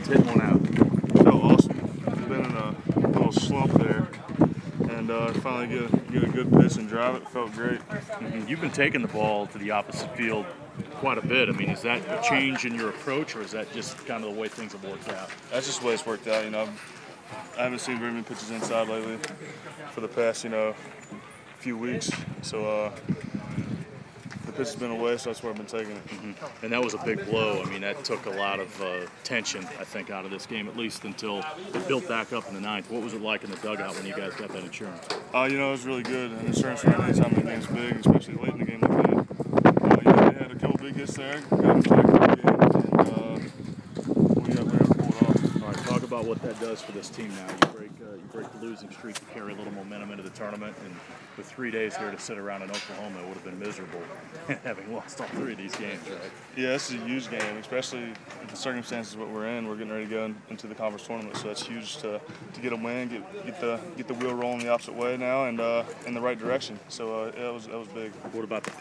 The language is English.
hit one out? Felt awesome. Been in a little slump there, and finally get a good pitch and drive it. Felt great. You've been taking the ball to the opposite field quite a bit. I mean, is that a change in your approach, or is that just kind of the way things have worked out? That's just the way it's worked out. I haven't seen very many pitches inside lately for the past few weeks. So the pitch has been away, so that's where I've been taking it. And that was a big blow. I mean, that took a lot of tension, I think, out of this game, at least until it built back up in the ninth. What was it like in the dugout when you guys got that insurance? It was really good. And insurance right anytime the game's big, especially late in the game like that. They had a couple big hits there, got them back in the game, and we got to pull it off. All right, talk about what that does for this team now. You break the losing streak to carry a little momentum into the tournament, and with 3 days here to sit around in Oklahoma, it would have been miserable having lost all 3 of these games, right? Yeah, this is a huge game, especially the circumstances what we're in. We're getting ready to go into the conference tournament, so that's huge to get a win, get the wheel rolling the opposite way now, and in the right direction. So that was big. What about the